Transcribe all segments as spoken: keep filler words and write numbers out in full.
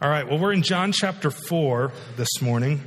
All right, well, we're in John chapter four this morning.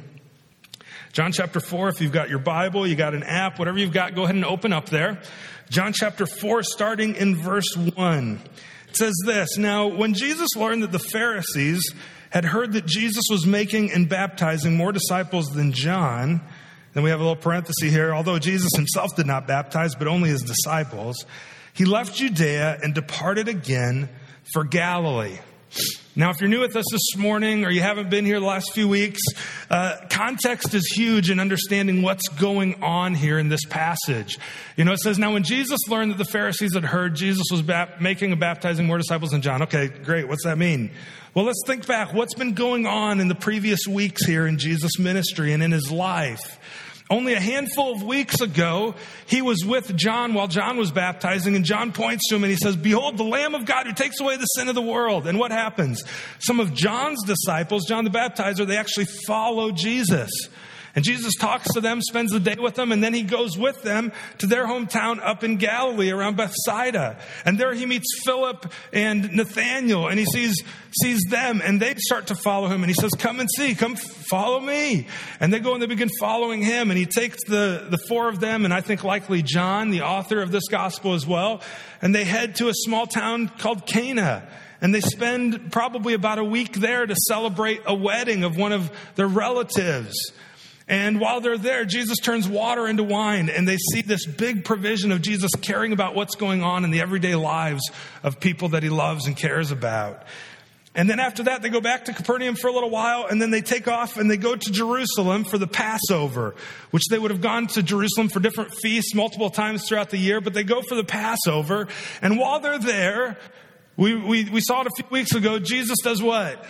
John chapter four, if you've got your Bible, you got an app, whatever you've got, go ahead and open up there. John chapter four, starting in verse one. It says this, "Now, when Jesus learned that the Pharisees had heard that Jesus was making and baptizing more disciples than John," then we have a little parenthesis here, "although Jesus himself did not baptize, but only his disciples, he left Judea and departed again for Galilee." Now, if you're new with us this morning or you haven't been here the last few weeks, uh, context is huge in understanding what's going on here in this passage. You know, it says, "Now when Jesus learned that the Pharisees had heard Jesus was bap- making and baptizing more disciples than John." Okay, great. What's that mean? Well, let's think back. What's been going on in the previous weeks here in Jesus' ministry and in his life? Only a handful of weeks ago, he was with John while John was baptizing, and John points to him and he says, "Behold, the Lamb of God who takes away the sin of the world." And what happens? Some of John's disciples, John the Baptizer, they actually follow Jesus. And Jesus talks to them, spends the day with them, and then he goes with them to their hometown up in Galilee around Bethsaida. And there he meets Philip and Nathanael, and he sees sees them, and they start to follow him. And he says, "Come and see, come follow me." And they go and they begin following him. And he takes the, the four of them, and I think likely John, the author of this gospel as well, and they head to a small town called Cana. And they spend probably about a week there to celebrate a wedding of one of their relatives. And while they're there, Jesus turns water into wine, and they see this big provision of Jesus caring about what's going on in the everyday lives of people that he loves and cares about. And then after that, they go back to Capernaum for a little while, and then they take off and they go to Jerusalem for the Passover, which they would have gone to Jerusalem for different feasts multiple times throughout the year, but they go for the Passover. And while they're there, we, we, we saw it a few weeks ago, Jesus does what?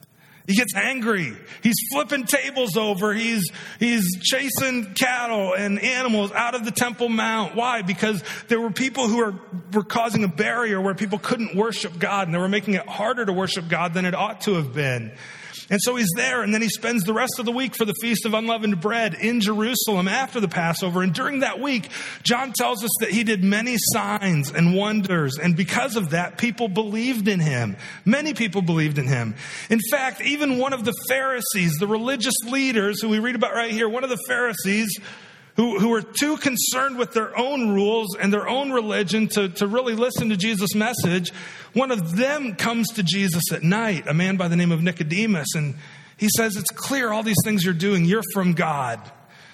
He gets angry. He's flipping tables over. He's he's chasing cattle and animals out of the Temple Mount. Why? Because there were people who were, were causing a barrier where people couldn't worship God, and they were making it harder to worship God than it ought to have been. And so he's there, and then he spends the rest of the week for the Feast of Unleavened Bread in Jerusalem after the Passover. And during that week, John tells us that he did many signs and wonders. And because of that, people believed in him. Many people believed in him. In fact, even one of the Pharisees, the religious leaders who we read about right here, one of the Pharisees who, who were too concerned with their own rules and their own religion to, to really listen to Jesus' message, one of them comes to Jesus at night, a man by the name of Nicodemus, and he says, "It's clear all these things you're doing, you're from God."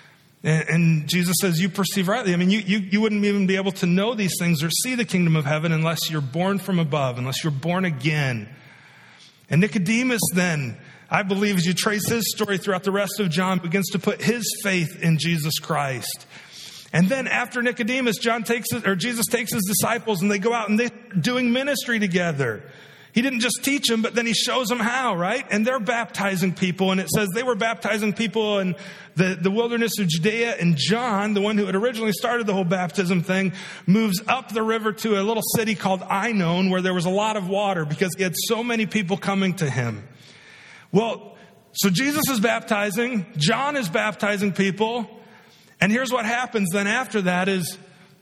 And, and Jesus says, "You perceive rightly." I mean, you, you, you wouldn't even be able to know these things or see the kingdom of heaven unless you're born from above, unless you're born again. And Nicodemus then, I believe, as you trace his story throughout the rest of John, begins to put his faith in Jesus Christ. And then after Nicodemus, John takes it, or Jesus takes his disciples, and they go out and they're doing ministry together. He didn't just teach them, but then he shows them how, right? And they're baptizing people. And it says they were baptizing people in the, the wilderness of Judea. And John, the one who had originally started the whole baptism thing, moves up the river to a little city called Ainon, where there was a lot of water because he had so many people coming to him. Well, so Jesus is baptizing, John is baptizing people, and here's what happens then after that is,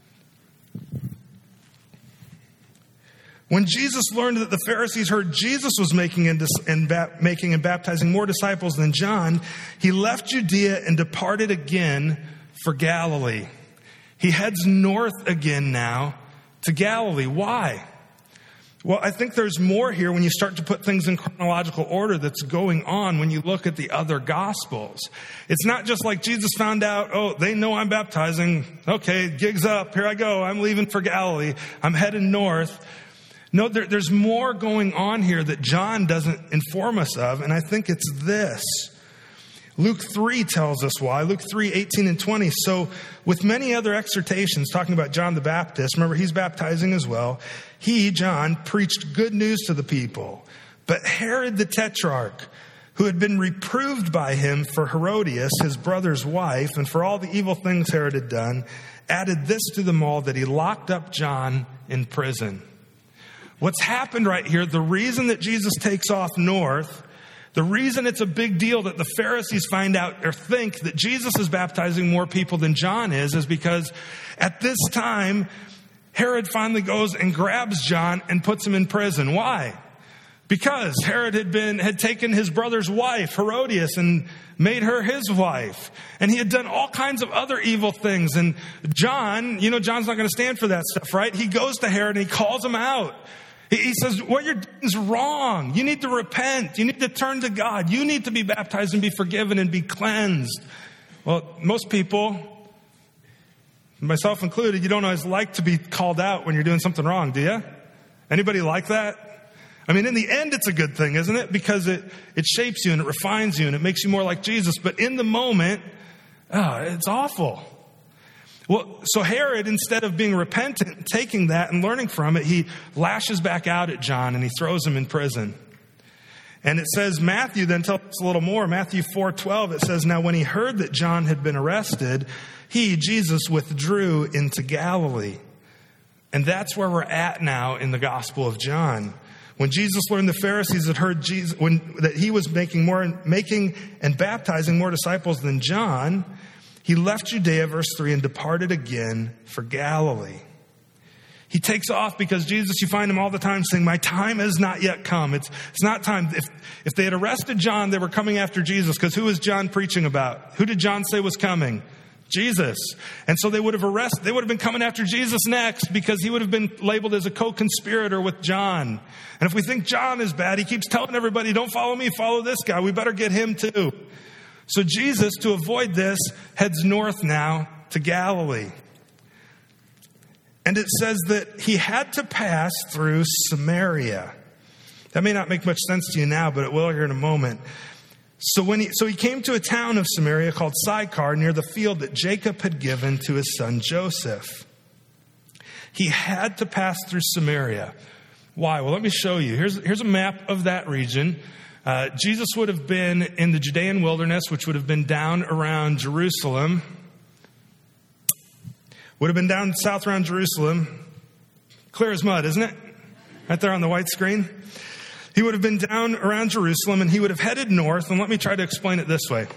when Jesus learned that the Pharisees heard Jesus was making and, and ba- making and baptizing more disciples than John, he left Judea and departed again for Galilee. He heads north again now to Galilee. Why? Well, I think there's more here when you start to put things in chronological order that's going on when you look at the other Gospels. It's not just like Jesus found out, oh, they know I'm baptizing. Okay, gig's up. Here I go. I'm leaving for Galilee. I'm heading north. No, there, there's more going on here that John doesn't inform us of, and I think it's this. Luke three tells us why. Luke three, eighteen and twenty. "So with many other exhortations," talking about John the Baptist, remember he's baptizing as well, "he, John, preached good news to the people. But Herod the Tetrarch, who had been reproved by him for Herodias, his brother's wife, and for all the evil things Herod had done, added this to them all, that he locked up John in prison." What's happened right here, the reason that Jesus takes off north, the reason it's a big deal that the Pharisees find out or think that Jesus is baptizing more people than John is, is because at this time, Herod finally goes and grabs John and puts him in prison. Why? Because Herod had been, had taken his brother's wife, Herodias, and made her his wife. And he had done all kinds of other evil things. And John, you know, John's not going to stand for that stuff, right? He goes to Herod and he calls him out. He, he says, what you're doing is wrong. You need to repent. You need to turn to God. You need to be baptized and be forgiven and be cleansed. Well, most people, myself included, you don't always like to be called out when you're doing something wrong, do you? Anybody like that? I mean, in the end, it's a good thing, isn't it? Because it, it shapes you and it refines you and it makes you more like Jesus. But in the moment, oh, it's awful. Well, so Herod, instead of being repentant, taking that and learning from it, he lashes back out at John and he throws him in prison. And it says, Matthew then tells us a little more. Matthew four twelve, it says, now when he heard that John had been arrested, he, Jesus, withdrew into Galilee. And that's where we're at now in the Gospel of John. When Jesus learned the Pharisees had heard Jesus, when that he was making more, making and baptizing more disciples than John, he left Judea, verse three, and departed again for Galilee. He takes off because Jesus, you find him all the time saying, my time has not yet come. It's, it's not time. If, if they had arrested John, they were coming after Jesus, because who was John preaching about? Who did John say was coming? Jesus. And so they would have arrested, they would have been coming after Jesus next, because he would have been labeled as a co-conspirator with John. And if we think John is bad, he keeps telling everybody, don't follow me, follow this guy. We better get him too. So Jesus, to avoid this, heads north now to Galilee. And it says that he had to pass through Samaria. That may not make much sense to you now, but it will here in a moment. So when he, so he came to a town of Samaria called Sychar, near the field that Jacob had given to his son Joseph. He had to pass through Samaria. Why? Well, let me show you. Here's, here's a map of that region. Uh, Jesus would have been in the Judean wilderness, which would have been down around Jerusalem. Would have been down south around Jerusalem. Clear as mud, isn't it? Right there on the white screen. He would have been down around Jerusalem and he would have headed north. And let me try to explain it this way.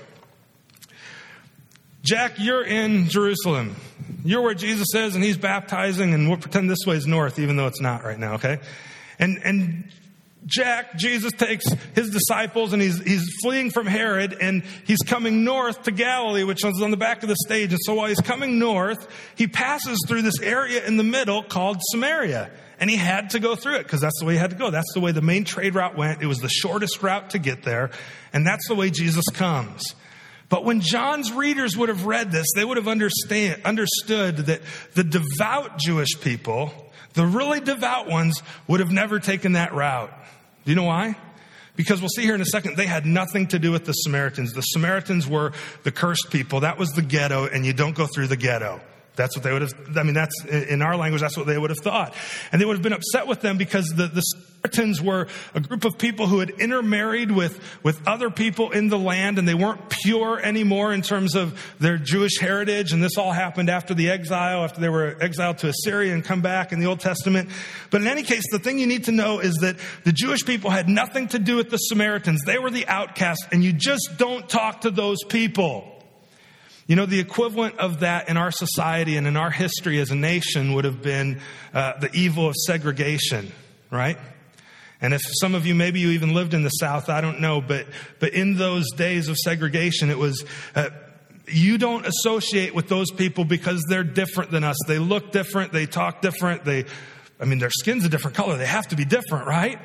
Jack, you're in Jerusalem. You're where Jesus is and he's baptizing, and we'll pretend this way is north, even though it's not right now, okay? And and Jack, Jesus takes his disciples and he's he's fleeing from Herod and he's coming north to Galilee, which is on the back of the stage. And so while he's coming north, he passes through this area in the middle called Samaria. And he had to go through it because that's the way he had to go. That's the way the main trade route went. It was the shortest route to get there. And that's the way Jesus comes. But when John's readers would have read this, they would have understand, understood that the devout Jewish people, the really devout ones, would have never taken that route. Do you know why? Because we'll see here in a second, they had nothing to do with the Samaritans. The Samaritans were the cursed people. That was the ghetto, and you don't go through the ghetto. That's what they would have, I mean, that's, in our language, that's what they would have thought. And they would have been upset with them because the, the Samaritans were a group of people who had intermarried with, with other people in the land, and they weren't pure anymore in terms of their Jewish heritage. And this all happened after the exile, after they were exiled to Assyria and come back in the Old Testament. But in any case, the thing you need to know is that the Jewish people had nothing to do with the Samaritans. They were the outcasts, and you just don't talk to those people. You know, the equivalent of that in our society and in our history as a nation would have been uh, the evil of segregation, right? And if some of you, maybe you even lived in the South, I don't know, but but in those days of segregation, it was, uh, you don't associate with those people because they're different than us. They look different, they talk different, they, I mean, their skin's a different color. They have to be different, right?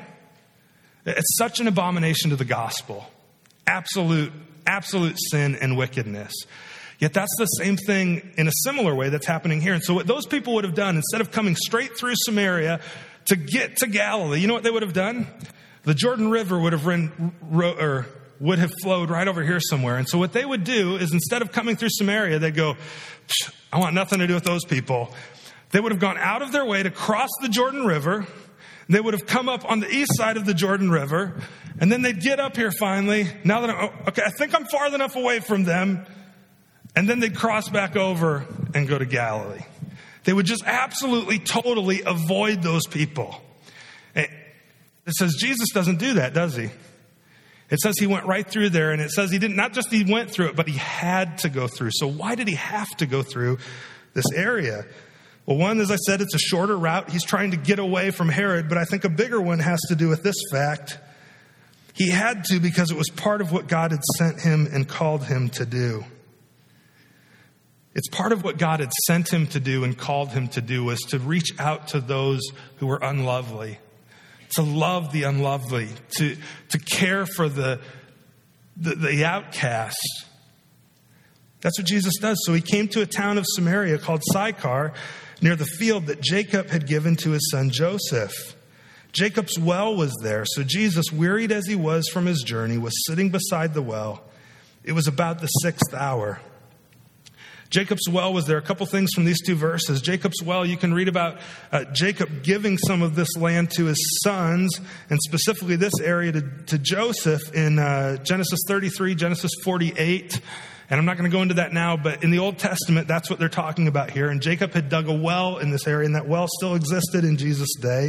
It's such an abomination to the gospel. Absolute, absolute sin and wickedness. Yet that's the same thing in a similar way that's happening here. And so what those people would have done, instead of coming straight through Samaria to get to Galilee, you know what they would have done? The Jordan River would have run, or would have flowed right over here somewhere. And so what they would do is, instead of coming through Samaria, they'd go, I want nothing to do with those people. They would have gone out of their way to cross the Jordan River. They would have come up on the east side of the Jordan River. And then they'd get up here finally. Now that I'm, okay, I think I'm far enough away from them. And then they'd cross back over and go to Galilee. They would just absolutely, totally avoid those people. It says Jesus doesn't do that, does he? It says he went right through there, and it says he didn't, not just he went through it, but he had to go through. So why did he have to go through this area? Well, one, as I said, it's a shorter route. He's trying to get away from Herod, but I think a bigger one has to do with this fact. He had to because it was part of what God had sent him and called him to do. It's part of what God had sent him to do and called him to do was to reach out to those who were unlovely, to love the unlovely, to, to care for the, the, the outcast. That's what Jesus does. So he came to a town of Samaria called Sychar, near the field that Jacob had given to his son Joseph. Jacob's well was there, so Jesus, wearied as he was from his journey, was sitting beside the well. It was about the sixth hour. Jacob's well was there. A couple things from these two verses. Jacob's well, you can read about uh, Jacob giving some of this land to his sons, and specifically this area to, to Joseph in uh, Genesis thirty-three, Genesis forty-eight. And I'm not going to go into that now, but in the Old Testament, that's what they're talking about here. And Jacob had dug a well in this area, and that well still existed in Jesus' day.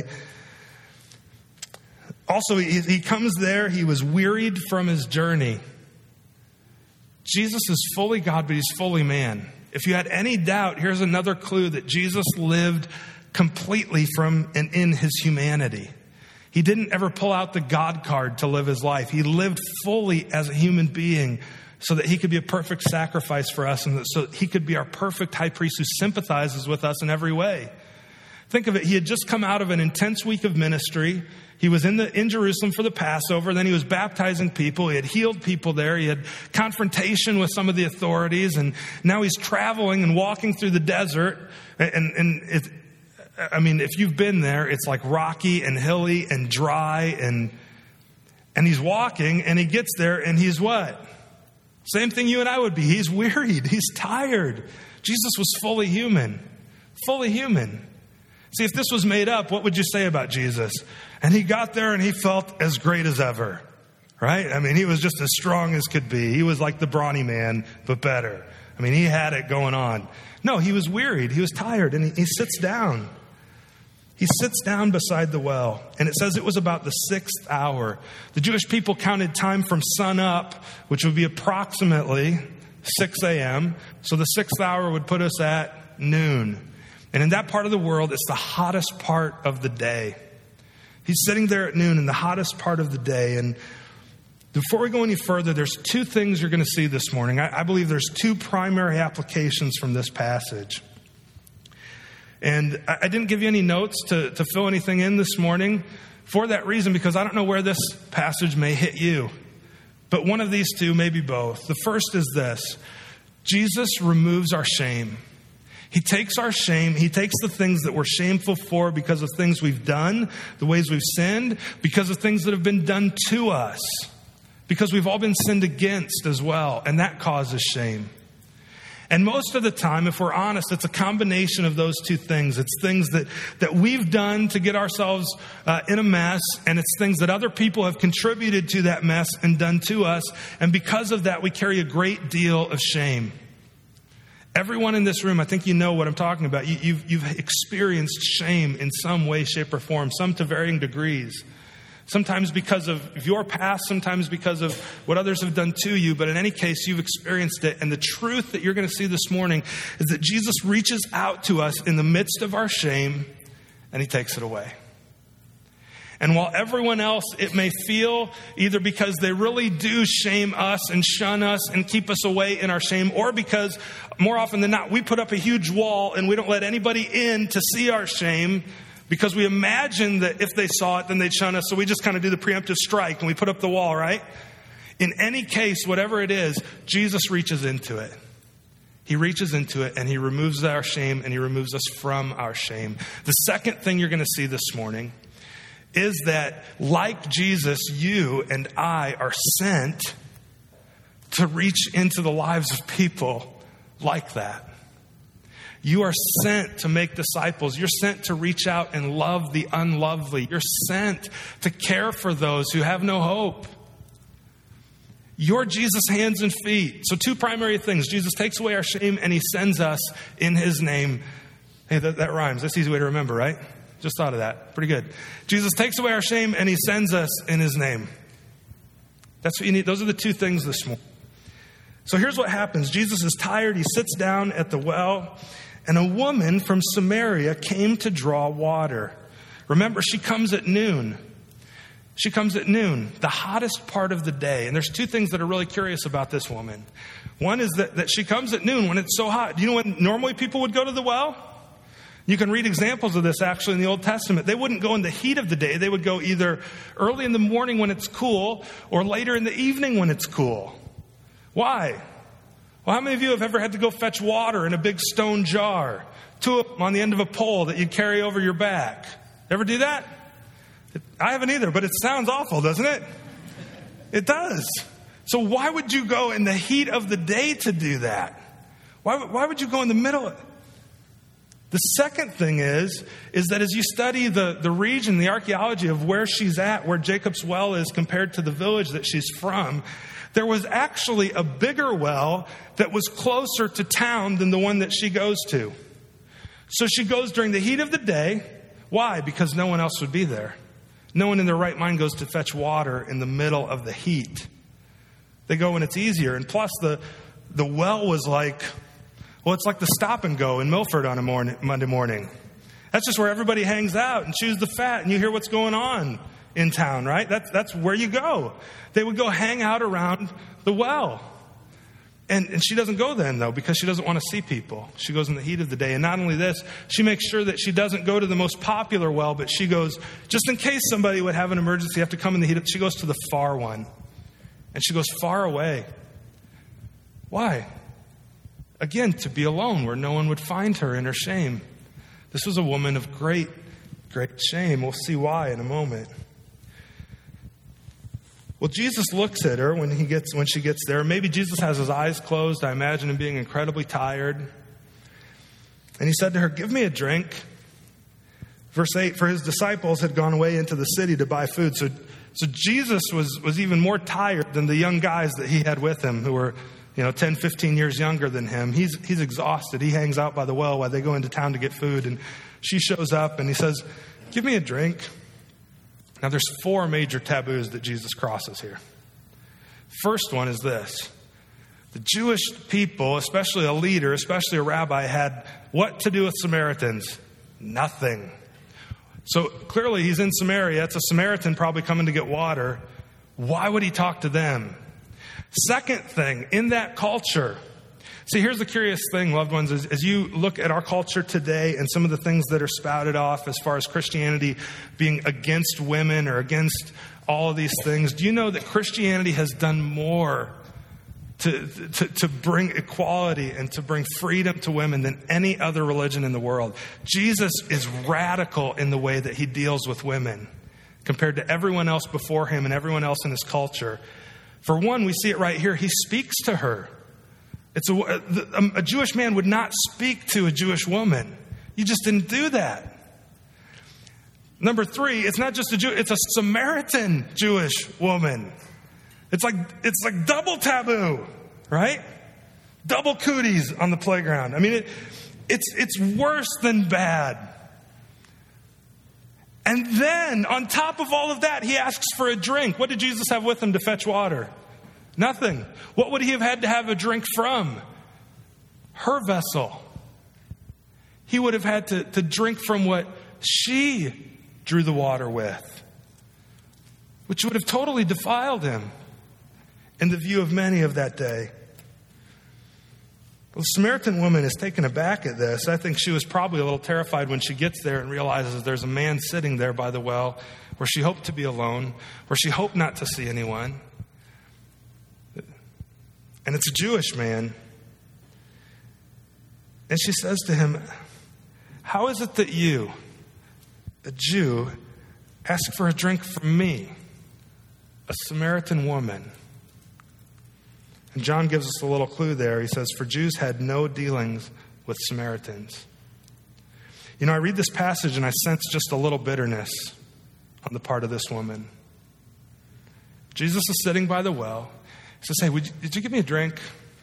Also, he, he comes there. He was wearied from his journey. Jesus is fully God, but he's fully man. If you had any doubt, here's another clue that Jesus lived completely from and in his humanity. He didn't ever pull out the God card to live his life. He lived fully as a human being so that he could be a perfect sacrifice for us and so that he could be our perfect high priest who sympathizes with us in every way. Think of it. He had just come out of an intense week of ministry. He was in the in Jerusalem for the Passover. Then he was baptizing people. He had healed people there. He had confrontation with some of the authorities. And now he's traveling and walking through the desert. And, and it, I mean, if you've been there, it's like rocky and hilly and dry. And, and he's walking and he gets there and he's what? Same thing you and I would be. He's wearied. He's tired. Jesus was fully human. Fully human. See, if this was made up, what would you say about Jesus? And he got there and he felt as great as ever, right? I mean, he was just as strong as could be. He was like the brawny man, but better. I mean, he had it going on. No, he was wearied. He was tired and he, he sits down. He sits down beside the well, and it says it was about the sixth hour. The Jewish people counted time from sun up, which would be approximately six a.m. So the sixth hour would put us at noon. And in that part of the world, it's the hottest part of the day. He's sitting there at noon in the hottest part of the day. And before we go any further, there's two things you're going to see this morning. I, I believe there's two primary applications from this passage. And I, I didn't give you any notes to, to fill anything in this morning for that reason, because I don't know where this passage may hit you. But one of these two, maybe both. The first is this: Jesus removes our shame. He takes our shame. He takes the things that we're shameful for because of things we've done, the ways we've sinned, because of things that have been done to us, because we've all been sinned against as well, and that causes shame. And most of the time, if we're honest, it's a combination of those two things. It's things that, that we've done to get ourselves uh, in a mess, and it's things that other people have contributed to that mess and done to us, and because of that, we carry a great deal of shame. Everyone in this room, I think you know what I'm talking about. You, you've, you've experienced shame in some way, shape, or form, some to varying degrees. Sometimes because of your past, sometimes because of what others have done to you. But in any case, you've experienced it. And the truth that you're going to see this morning is that Jesus reaches out to us in the midst of our shame, and he takes it away. And while everyone else, it may feel either because they really do shame us and shun us and keep us away in our shame, or because more often than not, we put up a huge wall and we don't let anybody in to see our shame because we imagine that if they saw it, then they'd shun us. So we just kind of do the preemptive strike and we put up the wall, right? In any case, whatever it is, Jesus reaches into it. He reaches into it and he removes our shame and he removes us from our shame. The second thing you're going to see this morning is that, like Jesus, you and I are sent to reach into the lives of people like that. You are sent to make disciples. You're sent to reach out and love the unlovely. You're sent to care for those who have no hope. You're Jesus' hands and feet. So two primary things. Jesus takes away our shame and he sends us in his name. Hey, that, that rhymes. That's an easy way to remember, right? Just thought of that. Pretty good. Jesus takes away our shame and he sends us in his name. That's what you need. Those are the two things this morning. So here's what happens. Jesus is tired. He sits down at the well And a woman from Samaria came to draw water. Remember, she comes at noon. She comes at noon, the hottest part of the day. And there's two things that are really curious about this woman. One is that, that she comes at noon when it's so hot. Do you know when normally people would go to the well? You can read examples of this actually in the Old Testament. They wouldn't go in the heat of the day. They would go either early in the morning when it's cool or later in the evening when it's cool. Why? Well, how many of you have ever had to go fetch water in a big stone jar, two of them on the end of a pole that you'd carry over your back? Ever do that? I haven't either, but it sounds awful, doesn't it? It does. So why would you go in the heat of the day to do that? Why, why would you go in the middle? The second thing is, is that as you study the, the region, the archaeology of where she's at, where Jacob's well is compared to the village that she's from, there was actually a bigger well that was closer to town than the one that she goes to. So she goes during the heat of the day. Why? Because no one else would be there. No one in their right mind goes to fetch water in the middle of the heat. They go when it's easier. And plus, the, the well was like, well, it's like the stop and go in Milford on a morning, Monday morning. That's just where everybody hangs out and chews the fat and you hear what's going on in town, right? That's, that's where you go. They would go hang out around the well. And, and she doesn't go then, though, because she doesn't want to see people. She goes in the heat of the day. And not only this, she makes sure that she doesn't go to the most popular well, but she goes, just in case somebody would have an emergency, have to come in the heat of, she goes to the far one. And she goes far away. Why? Again, to be alone, where no one would find her in her shame. This was a woman of great, great shame. We'll see why in a moment. Well, Jesus looks at her when he gets when she gets there. Maybe Jesus has his eyes closed. I imagine him being incredibly tired. And he said to her, "Give me a drink." Verse eight, for his disciples had gone away into the city to buy food. So, so Jesus was, was even more tired than the young guys that he had with him who were, you know, ten, fifteen years younger than him. He's, he's exhausted. He hangs out by the well while they go into town to get food. And she shows up and he says, "Give me a drink." Now, there's four major taboos that Jesus crosses here. First one is this. The Jewish people, especially a leader, especially a rabbi, had what to do with Samaritans? Nothing. So clearly he's in Samaria. It's a Samaritan probably coming to get water. Why would he talk to them? Second thing, in that culture, see, here's the curious thing, loved ones, is as you look at our culture today and some of the things that are spouted off as far as Christianity being against women or against all of these things, do you know that Christianity has done more to, to, to bring equality and to bring freedom to women than any other religion in the world? Jesus is radical in the way that he deals with women compared to everyone else before him and everyone else in his culture. For one, we see it right here. He speaks to her. It's a, a, a Jewish man would not speak to a Jewish woman. You just didn't do that. Number three, it's not just a Jew, it's a Samaritan Jewish woman. It's like it's like double taboo, right? Double cooties on the playground. I mean, it, it's it's worse than bad. And then, on top of all of that, he asks for a drink. What did Jesus have with him to fetch water? Nothing. What would he have had to have a drink from? Her vessel. He would have had to, to drink from what she drew the water with, which would have totally defiled him in the view of many of that day. Well, the Samaritan woman is taken aback at this. I think she was probably a little terrified when she gets there and realizes there's a man sitting there by the well where she hoped to be alone, where she hoped not to see anyone. And it's a Jewish man. And she says to him, "How is it that you, a Jew, ask for a drink from me, a Samaritan woman?" And John gives us a little clue there. He says, "For Jews had no dealings with Samaritans." You know, I read this passage and I sense just a little bitterness on the part of this woman. Jesus is sitting by the well. He says, "Hey, would you, did you give me a drink?"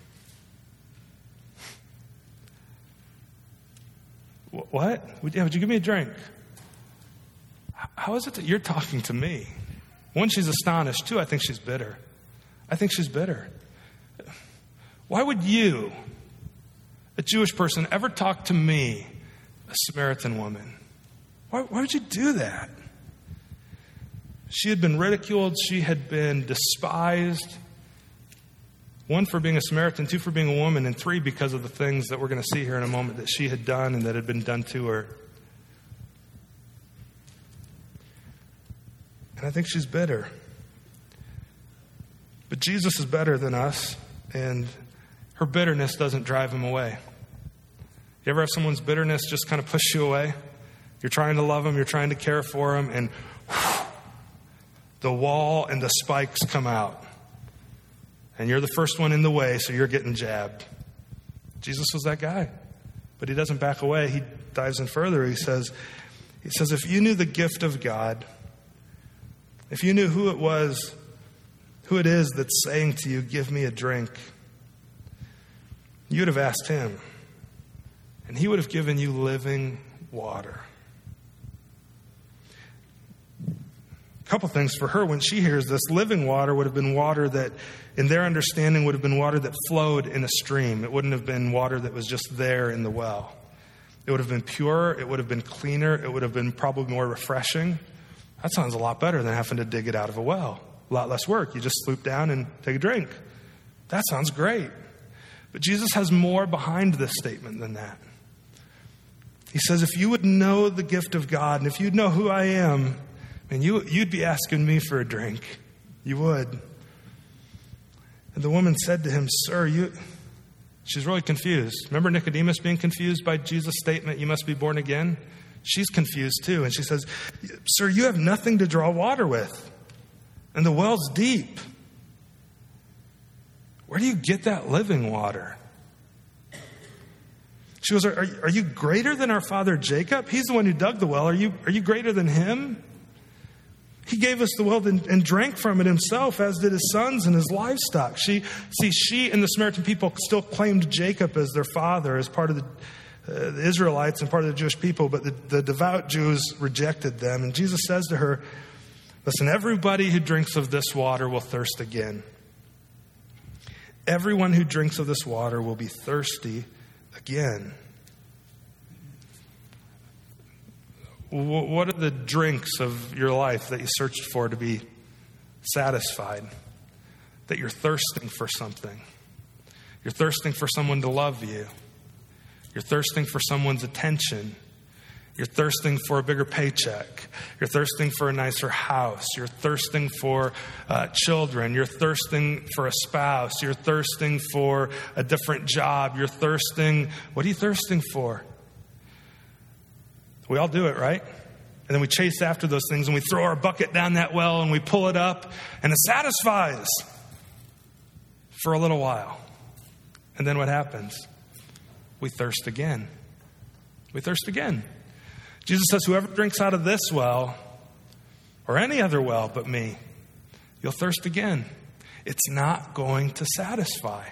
"What? Would, yeah, would you give me a drink?" How is it that you're talking to me? One, she's astonished. Two, I think she's bitter. I think she's bitter. Why would you, a Jewish person, ever talk to me, a Samaritan woman? Why, why would you do that? She had been ridiculed. She had been despised. One, for being a Samaritan. Two, for being a woman. And three, because of the things that we're going to see here in a moment that she had done and that had been done to her. And I think she's bitter. But Jesus is better than us, and her bitterness doesn't drive him away. You ever have someone's bitterness just kind of push you away? You're trying to love them, you're trying to care for them, and whew, the wall and the spikes come out. And you're the first one in the way, so you're getting jabbed. Jesus was that guy. But he doesn't back away. He dives in further. He says, he says, if you knew the gift of God, if you knew who it was, who it is that's saying to you, give me a drink, you would have asked him, and he would have given you living water. A couple things for her when she hears this. Living water would have been water that, in their understanding, would have been water that flowed in a stream. It wouldn't have been water that was just there in the well. It would have been pure. It would have been cleaner. It would have been probably more refreshing. That sounds a lot better than having to dig it out of a well. A lot less work. You just swoop down and take a drink. That sounds great. But Jesus has more behind this statement than that. He says, if you would know the gift of God, and if you'd know who I am, man, you, you'd be asking me for a drink. You would. And the woman said to him, sir, you... She's really confused. Remember Nicodemus being confused by Jesus' statement, you must be born again? She's confused too. And she says, sir, you have nothing to draw water with, and the well's deep. Where do you get that living water? She goes, are, are you greater than our father Jacob? He's the one who dug the well. Are you, are you greater than him? He gave us the well and, and drank from it himself, as did his sons and his livestock. She, see, she and the Samaritan people still claimed Jacob as their father, as part of the, uh, the Israelites and part of the Jewish people, but the, the devout Jews rejected them. And Jesus says to her, listen, everybody who drinks of this water will thirst again. Everyone who drinks of this water will be thirsty again. What are the drinks of your life that you searched for to be satisfied? That you're thirsting for something. You're thirsting for someone to love you. You're thirsting for someone's attention. You're thirsting for a bigger paycheck. You're thirsting for a nicer house. You're thirsting for uh, children. You're thirsting for a spouse. You're thirsting for a different job. You're thirsting. What are you thirsting for? We all do it, right? And then we chase after those things and we throw our bucket down that well and we pull it up and it satisfies for a little while. And then what happens? We thirst again. We thirst again. Jesus says, whoever drinks out of this well, or any other well but me, you'll thirst again. It's not going to satisfy.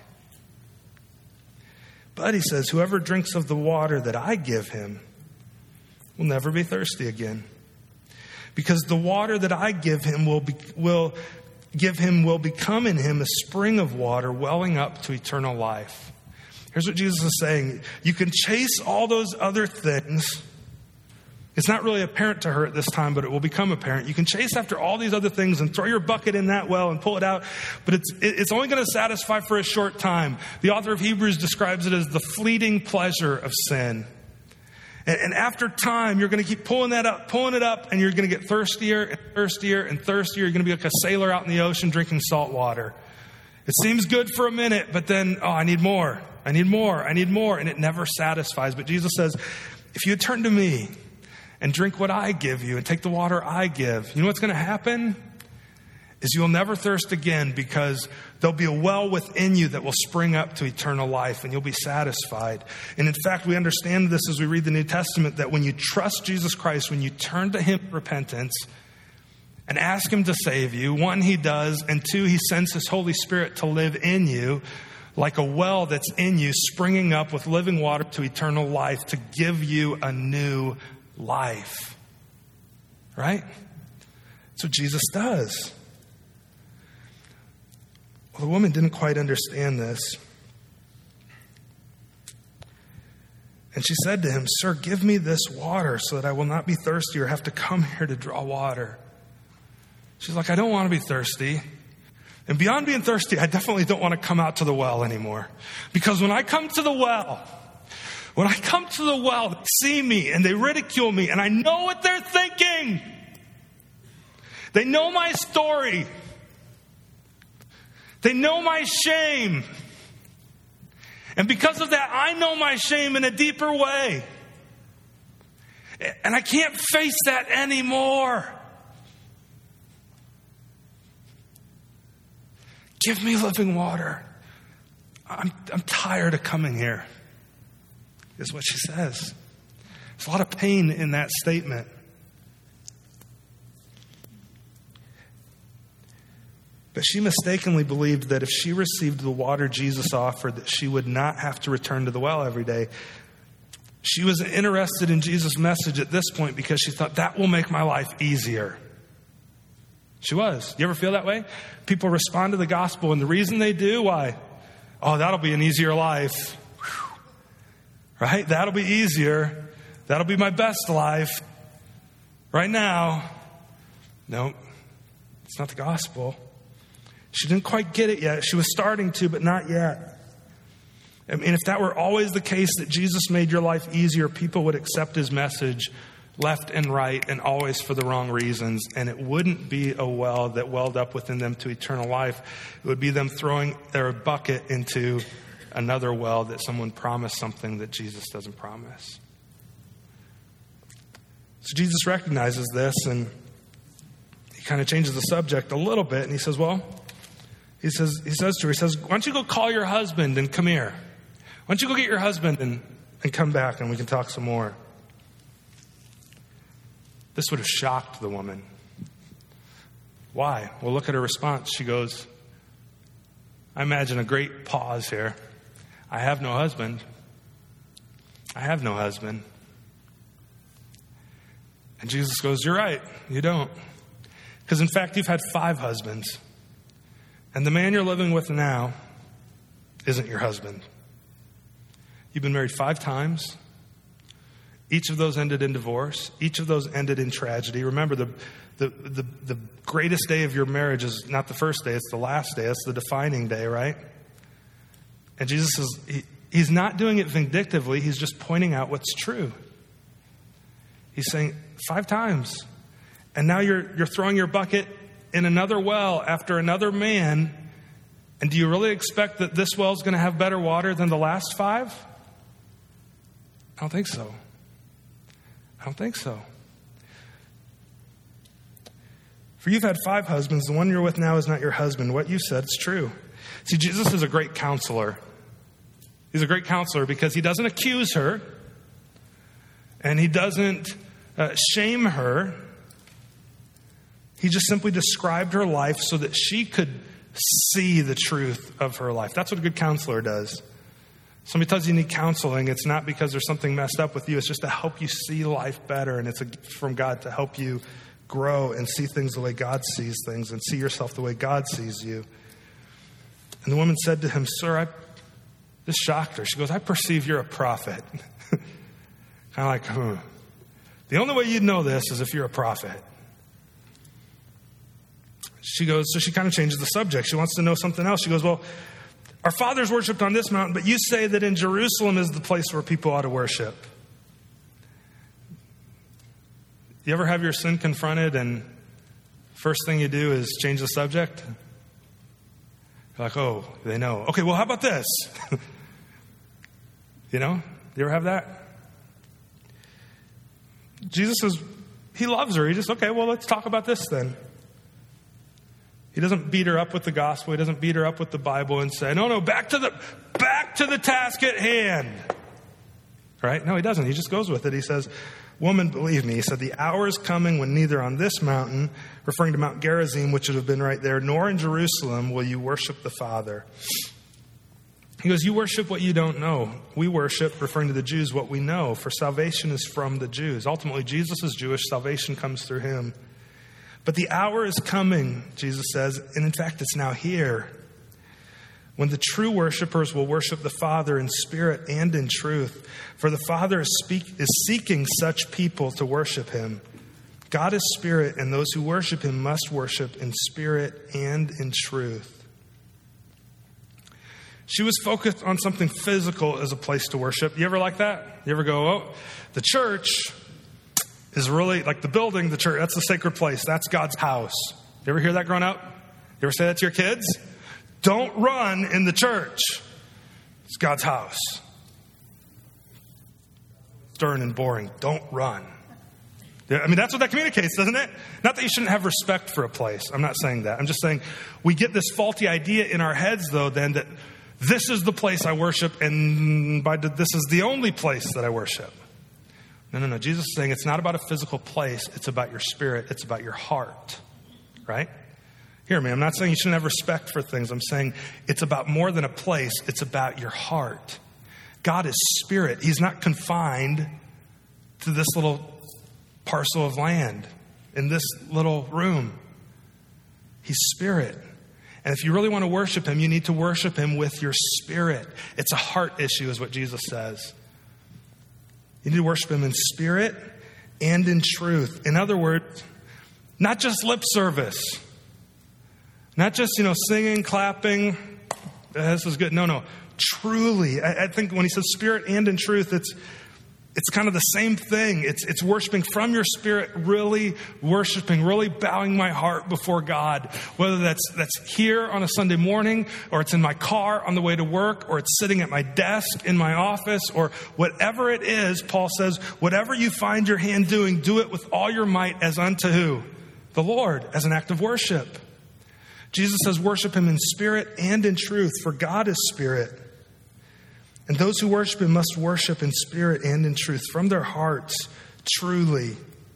But he says, whoever drinks of the water that I give him will never be thirsty again. Because the water that I give him will be, will give him will become in him a spring of water welling up to eternal life. Here's what Jesus is saying. You can chase all those other things. It's not really apparent to her at this time, but it will become apparent. You can chase after all these other things and throw your bucket in that well and pull it out, but it's it's only going to satisfy for a short time. The author of Hebrews describes it as the fleeting pleasure of sin. And, and after time, you're going to keep pulling that up, pulling it up, and you're going to get thirstier and thirstier and thirstier. You're going to be like a sailor out in the ocean drinking salt water. It seems good for a minute, but then, oh, I need more. I need more. I need more. And it never satisfies. But Jesus says, if you turn to me and drink what I give you and take the water I give, you know what's going to happen? Is you'll never thirst again, because there'll be a well within you that will spring up to eternal life and you'll be satisfied. And in fact, we understand this as we read the New Testament, that when you trust Jesus Christ, when you turn to him in repentance and ask him to save you, one, he does, and two, he sends his Holy Spirit to live in you like a well that's in you, springing up with living water to eternal life to give you a new life. Right? That's what Jesus does. Well, the woman didn't quite understand this. And she said to him, "Sir, give me this water so that I will not be thirsty or have to come here to draw water." She's like, "I don't want to be thirsty. And beyond being thirsty, I definitely don't want to come out to the well anymore. Because when I come to the well, when I come to the well, they see me and they ridicule me, and I know what they're thinking. They know my story. They know my shame. And because of that, I know my shame in a deeper way. And I can't face that anymore. Give me living water. I'm, I'm tired of coming here," is what she says. There's a lot of pain in that statement. But she mistakenly believed that if she received the water Jesus offered, that she would not have to return to the well every day. She was interested in Jesus' message at this point because she thought that will make my life easier. She was. You ever feel that way? People respond to the gospel, and the reason they do, why? Oh, that'll be an easier life. Whew. Right? That'll be easier. That'll be my best life. Right now, no, it's not the gospel. She didn't quite get it yet. She was starting to, but not yet. I mean, if that were always the case, that Jesus made your life easier, people would accept his message left and right and always for the wrong reasons. And it wouldn't be a well that welled up within them to eternal life. It would be them throwing their bucket into another well that someone promised something that Jesus doesn't promise. So Jesus recognizes this, and he kind of changes the subject a little bit. And he says, well, he says, he says to her, he says, "Why don't you go call your husband and come here? Why don't you go get your husband and, and come back and we can talk some more?" This would have shocked the woman. Why? Well, look at her response. She goes, I imagine a great pause here. "I have no husband. I have no husband." And Jesus goes, "You're right. You don't. Because in fact, you've had five husbands. And the man you're living with now isn't your husband. You've been married five times. Each of those ended in divorce. Each of those ended in tragedy. Remember, the, the, the, the greatest day of your marriage is not the first day, it's the last day. It's the defining day, right? And Jesus is, he, he's not doing it vindictively. He's just pointing out what's true. He's saying, five times. And now you're, you're throwing your bucket in another well after another man. And do you really expect that this well is going to have better water than the last five? I don't think so. I don't think so. For you've had five husbands. The one you're with now is not your husband. What you said is true. See, Jesus is a great counselor. He's a great counselor because he doesn't accuse her. And he doesn't uh, shame her. He just simply described her life so that she could see the truth of her life. That's what a good counselor does. Somebody tells you you need counseling, it's not because there's something messed up with you. It's just to help you see life better. And it's a gift from God to help you grow and see things the way God sees things and see yourself the way God sees you. And the woman said to him, "Sir," I, this shocked her. She goes, "I perceive you're a prophet." Kind of like, hmm. The only way you'd know this is if you're a prophet. She goes, so she kind of changes the subject. She wants to know something else. She goes, "Well, our fathers worshipped on this mountain, but you say that in Jerusalem is the place where people ought to worship." You ever have your sin confronted and first thing you do is change the subject? You're like, oh, they know. Okay, well, how about this? You know, you ever have that? Jesus says, he loves her. He just, okay, well, let's talk about this then. He doesn't beat her up with the gospel. He doesn't beat her up with the Bible and say, no, no, back to the back to the task at hand. Right? No, he doesn't. He just goes with it. He says, "Woman, believe me," he said, "the hour is coming when neither on this mountain," referring to Mount Gerizim, which would have been right there, "nor in Jerusalem will you worship the Father." He goes, "You worship what you don't know. We worship," referring to the Jews, "what we know, for salvation is from the Jews." Ultimately, Jesus is Jewish. Salvation comes through him. "But the hour is coming," Jesus says, "and in fact, it's now here, when the true worshipers will worship the Father in spirit and in truth. For the Father is, speak, is seeking such people to worship him. God is spirit, and those who worship him must worship in spirit and in truth. She was focused on something physical as a place to worship. You ever like that? You ever go, oh, the church is really, like the building, the church, that's the sacred place. That's God's house. You ever hear that growing up? You ever say that to your kids? Don't run in the church. It's God's house. Stern and boring. Don't run. I mean, that's what that communicates, doesn't it? Not that you shouldn't have respect for a place. I'm not saying that. I'm just saying we get this faulty idea in our heads, though, then that this is the place I worship, and by the, this is the only place that I worship. No, no, no. Jesus is saying it's not about a physical place. It's about your spirit. It's about your heart, right? Hear me, I'm not saying you shouldn't have respect for things. I'm saying it's about more than a place. It's about your heart. God is spirit. He's not confined to this little parcel of land in this little room. He's spirit. And if you really want to worship him, you need to worship him with your spirit. It's a heart issue, is what Jesus says. You need to worship him in spirit and in truth. In other words, not just lip service. Not just, you know, singing, clapping, this is good. No, no. Truly, I, I think when he says spirit and in truth, it's it's kind of the same thing. It's it's worshiping from your spirit, really worshiping, really bowing my heart before God. Whether that's that's here on a Sunday morning, or it's in my car on the way to work, or it's sitting at my desk in my office, or whatever it is, Paul says, whatever you find your hand doing, do it with all your might as unto who? The Lord, as an act of worship. Jesus says worship him in spirit and in truth, for God is spirit. And those who worship him must worship in spirit and in truth, from their hearts, truly.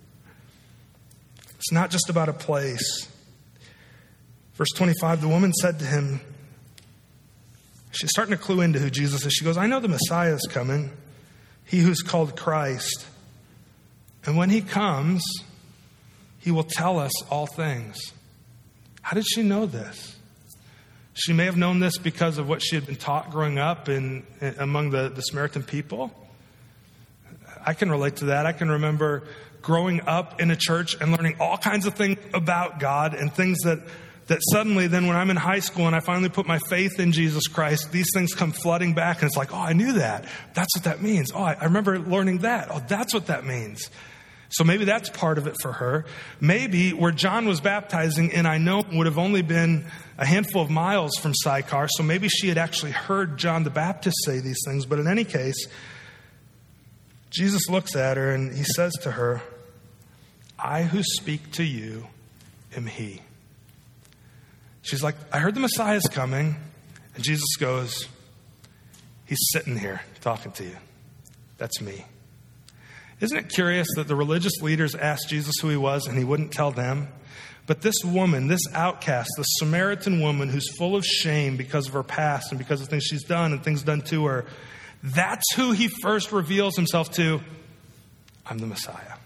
It's not just about a place. Verse twenty-five, the woman said to him, she's starting to clue into who Jesus is. She goes, I know the Messiah is coming, he who's called Christ. And when he comes, he will tell us all things. How did she know this? She may have known this because of what she had been taught growing up in, in among the, the Samaritan people. I can relate to that. I can remember growing up in a church and learning all kinds of things about God, and things that, that suddenly then when I'm in high school and I finally put my faith in Jesus Christ, these things come flooding back, and it's like, oh, I knew that. That's what that means. Oh, I, I remember learning that. Oh, that's what that means. So maybe that's part of it for her. Maybe where John was baptizing in Ainon would have only been a handful of miles from Sychar. So maybe she had actually heard John the Baptist say these things. But in any case, Jesus looks at her and he says to her, I who speak to you am he. She's like, I heard the Messiah's coming. And Jesus goes, he's sitting here talking to you. That's me. Isn't it curious that the religious leaders asked Jesus who he was and he wouldn't tell them? But this woman, this outcast, this Samaritan woman who's full of shame because of her past and because of things she's done and things done to her, that's who he first reveals himself to. I'm the Messiah.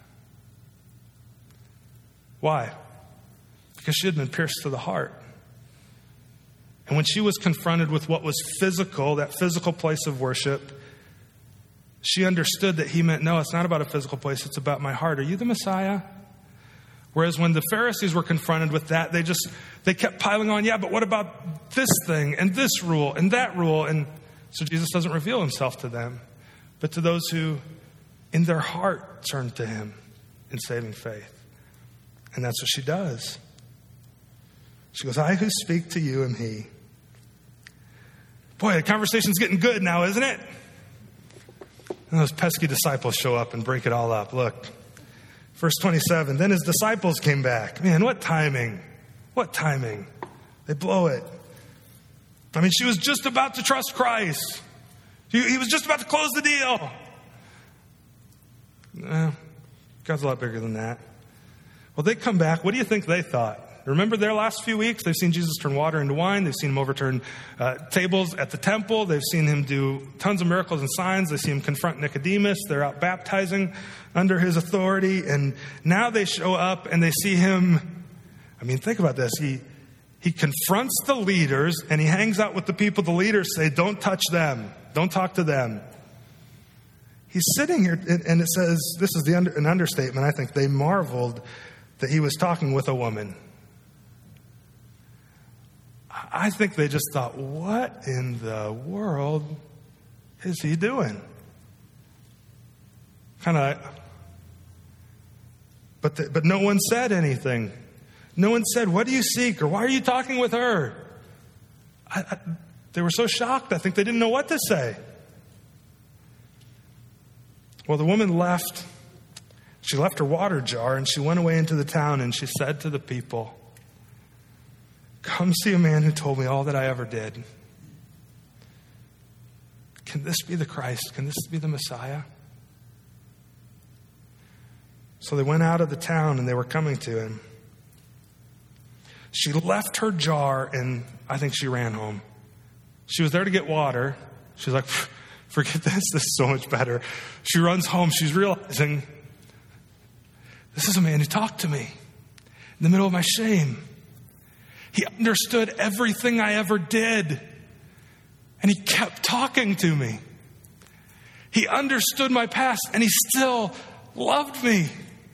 Why? Because she had been pierced to the heart. And when she was confronted with what was physical, that physical place of worship, she understood that he meant, no, it's not about a physical place. It's about my heart. Are you the Messiah? Whereas when the Pharisees were confronted with that, they just, they kept piling on, yeah, but what about this thing and this rule and that rule? And so Jesus doesn't reveal himself to them, but to those who in their heart turn to him in saving faith. And that's what she does. She goes, I who speak to you am he. Boy, the conversation's getting good now, isn't it? And those pesky disciples show up and break it all up. Look, verse twenty-seven, then his disciples came back. Man, what timing. What timing. They blow it. I mean, she was just about to trust Christ. He, he was just about to close the deal. Eh, God's a lot bigger than that. Well, they come back. What do you think they thought? Remember their last few weeks? They've seen Jesus turn water into wine. They've seen him overturn uh, tables at the temple. They've seen him do tons of miracles and signs. They see him confront Nicodemus. They're out baptizing under his authority. And now they show up and they see him. I mean, think about this. He He confronts the leaders and he hangs out with the people the leaders say, don't touch them. Don't talk to them. He's sitting here and it says, this is the under, an understatement, I think. They marveled that he was talking with a woman. I think they just thought, what in the world is he doing? Kind of, but the, but no one said anything. No one said, what do you seek? Or why are you talking with her? I, I, they were so shocked, I think they didn't know what to say. Well, the woman left. She left her water jar and she went away into the town and she said to the people, come see a man who told me all that I ever did. Can this be the Christ? Can this be the Messiah? So they went out of the town and they were coming to him. She left her jar and I think she ran home. She was there to get water. She's like, forget this. This is so much better. She runs home. She's realizing, this is a man who talked to me in the middle of my shame. He understood everything I ever did. And he kept talking to me. He understood my past and he still loved me.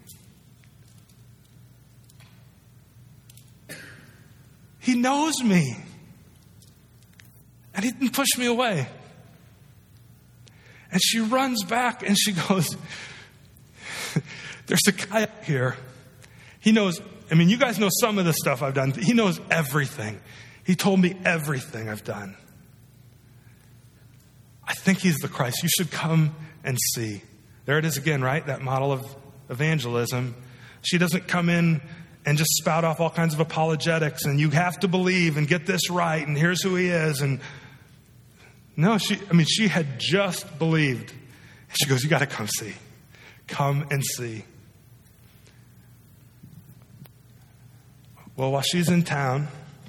He knows me. And he didn't push me away. And she runs back and she goes, there's a guy up here. He knows, I mean, you guys know some of the stuff I've done. He knows everything. He told me everything I've done. I think he's the Christ. You should come and see. There it is again, right? That model of evangelism. She doesn't come in and just spout off all kinds of apologetics and you have to believe and get this right and here's who he is. And no, she, I mean, she had just believed. She goes, you got to come see. Come and see. Well, while she's in town,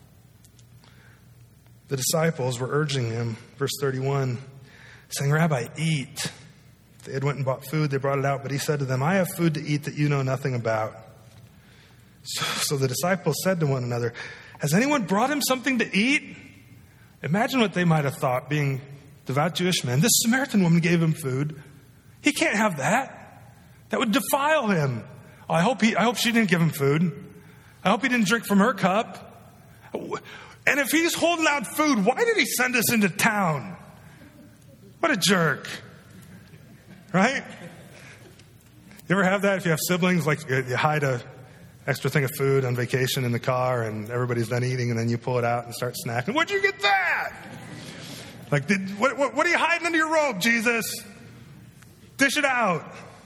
the disciples were urging him, verse thirty-one, saying, Rabbi, eat. They had went and bought food. They brought it out. But he said to them, I have food to eat that you know nothing about. So, so the disciples said to one another, has anyone brought him something to eat? Imagine what they might have thought, being devout Jewish men. This Samaritan woman gave him food. He can't have that. That would defile him. Oh, I hope he, I hope she didn't give him food. I hope he didn't drink from her cup. And if he's holding out food, why did he send us into town? What a jerk. Right? You ever have that if you have siblings? Like you hide a extra thing of food on vacation in the car and everybody's done eating and then you pull it out and start snacking. Where'd you get that? Like, did, what, what, what are you hiding under your robe, Jesus? Dish it out.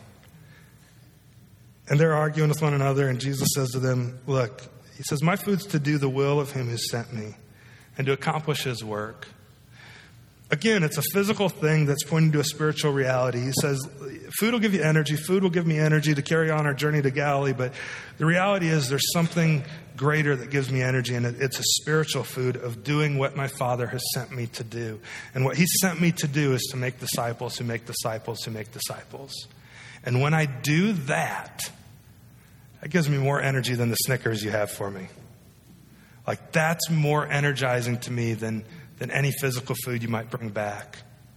And they're arguing with one another and Jesus says to them, look, he says, my food's to do the will of him who sent me and to accomplish his work. Again, it's a physical thing that's pointing to a spiritual reality. He says, food will give you energy. Food will give me energy to carry on our journey to Galilee. But the reality is there's something greater that gives me energy. And it's a spiritual food of doing what my Father has sent me to do. And what he sent me to do is to make disciples who make disciples who make disciples. And when I do that, that gives me more energy than the Snickers you have for me. Like that's more energizing to me than than any physical food you might bring back.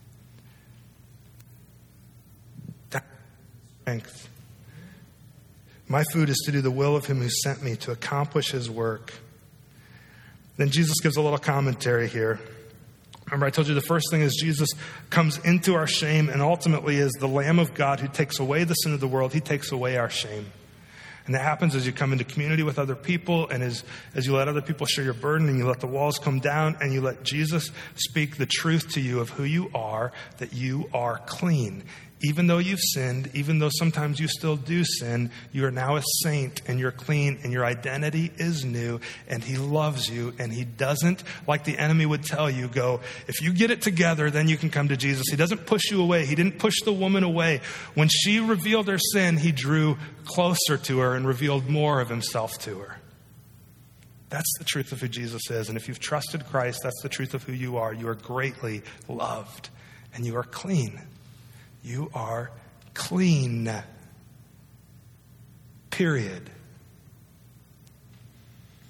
That's strength. My food is to do the will of him who sent me to accomplish his work. Then Jesus gives a little commentary here. Remember, I told you the first thing is Jesus comes into our shame and ultimately is the Lamb of God who takes away the sin of the world. He takes away our shame. And that happens as you come into community with other people and as, as you let other people share your burden and you let the walls come down and you let Jesus speak the truth to you of who you are, that you are clean. Even though you've sinned, even though sometimes you still do sin, you are now a saint and you're clean and your identity is new and he loves you and he doesn't, like the enemy would tell you, go, if you get it together, then you can come to Jesus. He doesn't push you away. He didn't push the woman away. When she revealed her sin, he drew closer to her and revealed more of himself to her. That's the truth of who Jesus is. And if you've trusted Christ, that's the truth of who you are. You are greatly loved and you are clean. You are clean. Period.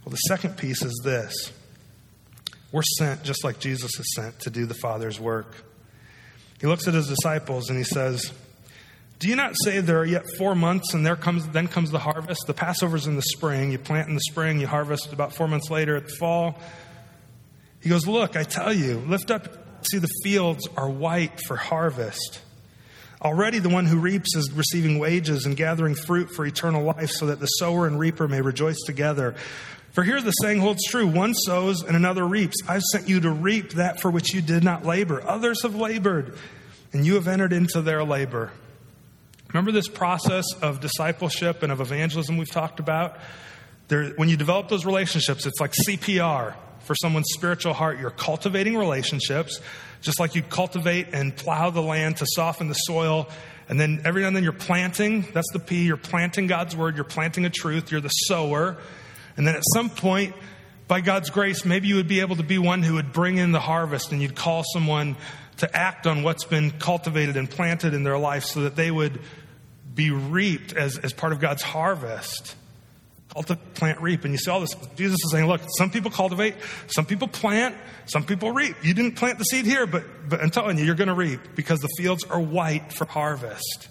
Well, the second piece is this. We're sent just like Jesus is sent to do the Father's work. He looks at his disciples and he says, do you not say there are yet four months and there comes then comes the harvest? The Passover's in the spring. You plant in the spring, you harvest about four months later at the fall. He goes, look, I tell you, lift up, see the fields are white for harvest. Already the one who reaps is receiving wages and gathering fruit for eternal life so that the sower and reaper may rejoice together. For here the saying holds true, one sows and another reaps. I've sent you to reap that for which you did not labor. Others have labored and you have entered into their labor. Remember this process of discipleship and of evangelism we've talked about? There, when you develop those relationships, it's like C P R for someone's spiritual heart. You're cultivating relationships, just like you cultivate and plow the land to soften the soil. And then every now and then you're planting. That's the P. You're planting God's word. You're planting a truth. You're the sower. And then at some point, by God's grace, maybe you would be able to be one who would bring in the harvest, and you'd call someone to act on what's been cultivated and planted in their life so that they would be reaped as, as part of God's harvest. Cultivate, plant, reap. And you see all this. Jesus is saying, look, some people cultivate, some people plant, some people reap. You didn't plant the seed here, but, but I'm telling you, you're going to reap because the fields are white for harvest.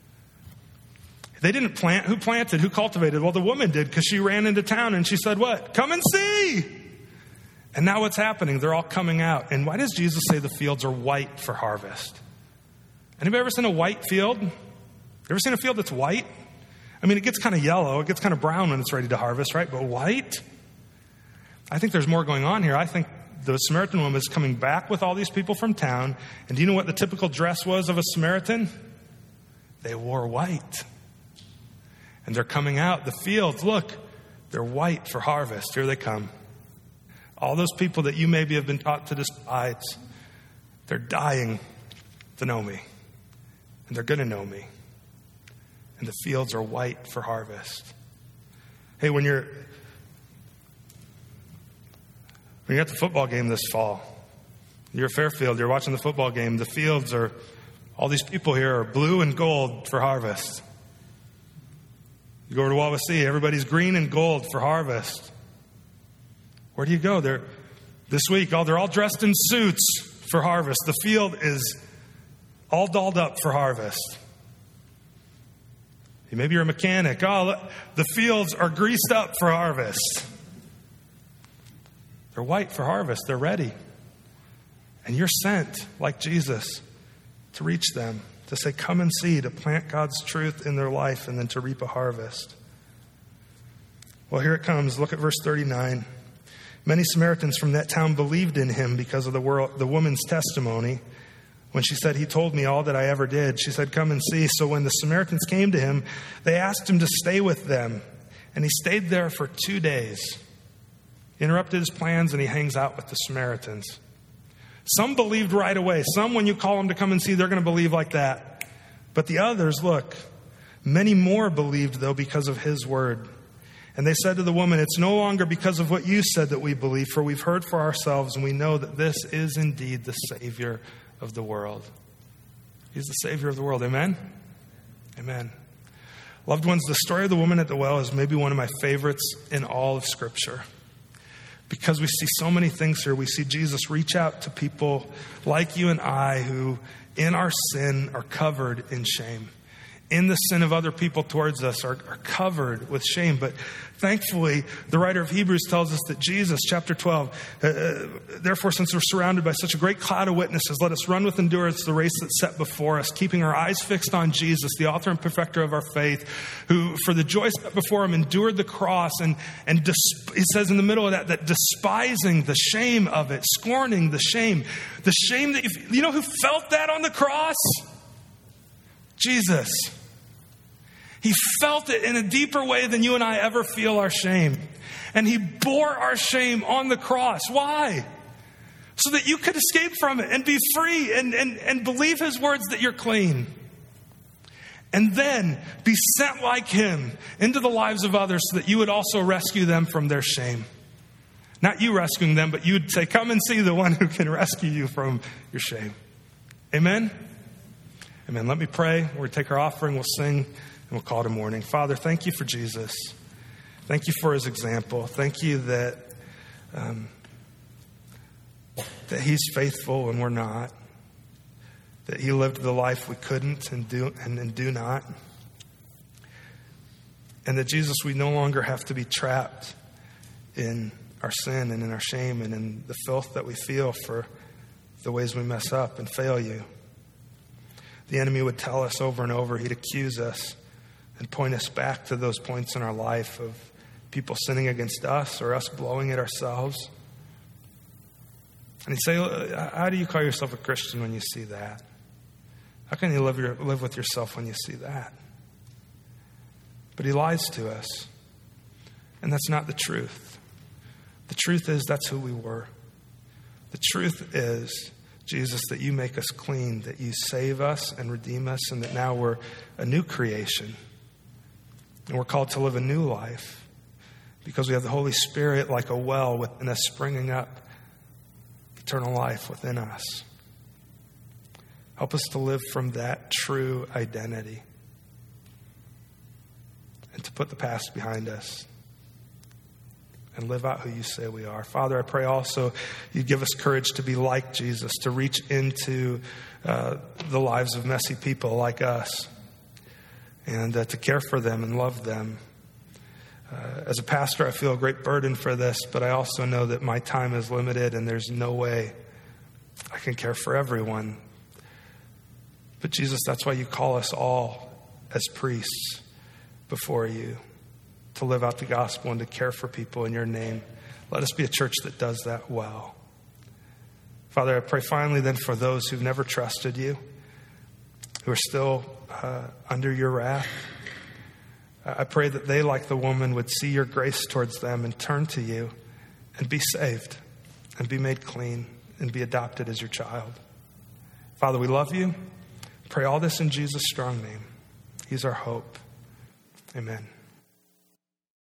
They didn't plant. Who planted? Who cultivated? Well, the woman did because she ran into town and she said, what? Come and see. And now what's happening? They're all coming out. And why does Jesus say the fields are white for harvest? Anybody ever seen a white field? You ever seen a field that's white? I mean, it gets kind of yellow. It gets kind of brown when it's ready to harvest, right? But white? I think there's more going on here. I think the Samaritan woman is coming back with all these people from town. And do you know what the typical dress was of a Samaritan? They wore white. And they're coming out. The fields, look, they're white for harvest. Here they come. All those people that you maybe have been taught to despise, they're dying to know me. And they're going to know me. And the fields are white for harvest. Hey, when you're when you're at the football game this fall, you're at Fairfield, you're watching the football game, the fields are, all these people here are blue and gold for harvest. You go over to Wawasee, everybody's green and gold for harvest. Where do you go? They're this week, oh, they're all dressed in suits for harvest. The field is all dolled up for harvest. Maybe you're a mechanic. Oh, the fields are greased up for harvest. They're white for harvest. They're ready. And you're sent, like Jesus, to reach them, to say, come and see, to plant God's truth in their life, and then to reap a harvest. Well, here it comes. Look at verse thirty-nine. Many Samaritans from that town believed in him because of the, world, the woman's testimony. When she said, he told me all that I ever did, she said, come and see. So when the Samaritans came to him, they asked him to stay with them. And he stayed there for two days. He interrupted his plans and he hangs out with the Samaritans. Some believed right away. Some, when you call them to come and see, they're going to believe like that. But the others, look, many more believed, though, because of his word. And they said to the woman, it's no longer because of what you said that we believe, for we've heard for ourselves and we know that this is indeed the Savior of the world. He's the Savior of the world. Amen? Amen. Loved ones, the story of the woman at the well is maybe one of my favorites in all of Scripture. Because we see so many things here. We see Jesus reach out to people like you and I who in our sin are covered in shame. In the sin of other people towards us are, are covered with shame. But thankfully, the writer of Hebrews tells us that Jesus, chapter twelve, uh, therefore, since we're surrounded by such a great cloud of witnesses, let us run with endurance the race that's set before us, keeping our eyes fixed on Jesus, the author and perfecter of our faith, who for the joy set before him endured the cross. And, and dis- he says in the middle of that, that despising the shame of it, scorning the shame, the shame that, you, you know who felt that on the cross? Jesus. He felt it in a deeper way than you and I ever feel our shame. And he bore our shame on the cross. Why? So that you could escape from it and be free and, and, and believe his words that you're clean. And then be sent like him into the lives of others so that you would also rescue them from their shame. Not you rescuing them, but you'd say, come and see the one who can rescue you from your shame. Amen? Amen. Let me pray. We're going to take our offering. We'll sing. And we'll call it a morning. Father, thank you for Jesus. Thank you for his example. Thank you that um, that he's faithful when we're not. That he lived the life we couldn't and do and, and do not. And that, Jesus, we no longer have to be trapped in our sin and in our shame and in the filth that we feel for the ways we mess up and fail you. The enemy would tell us over and over, he'd accuse us and point us back to those points in our life of people sinning against us or us blowing it ourselves. And he'd say, how do you call yourself a Christian when you see that? How can you live, your, live with yourself when you see that? But he lies to us. And that's not the truth. The truth is that's who we were. The truth is, Jesus, that you make us clean, that you save us and redeem us, and that now we're a new creation. And we're called to live a new life because we have the Holy Spirit like a well within us, springing up eternal life within us. Help us to live from that true identity and to put the past behind us and live out who you say we are. Father, I pray also you give us courage to be like Jesus, to reach into uh, the lives of messy people like us and uh, to care for them and love them. Uh, as a pastor, I feel a great burden for this, but I also know that my time is limited and there's no way I can care for everyone. But Jesus, that's why you call us all as priests before you to live out the gospel and to care for people in your name. Let us be a church that does that well. Father, I pray finally then for those who've never trusted you, who are still uh, under your wrath. I pray that they, like the woman, would see your grace towards them and turn to you and be saved and be made clean and be adopted as your child. Father, we love you. Pray all this in Jesus' strong name. He's our hope. Amen.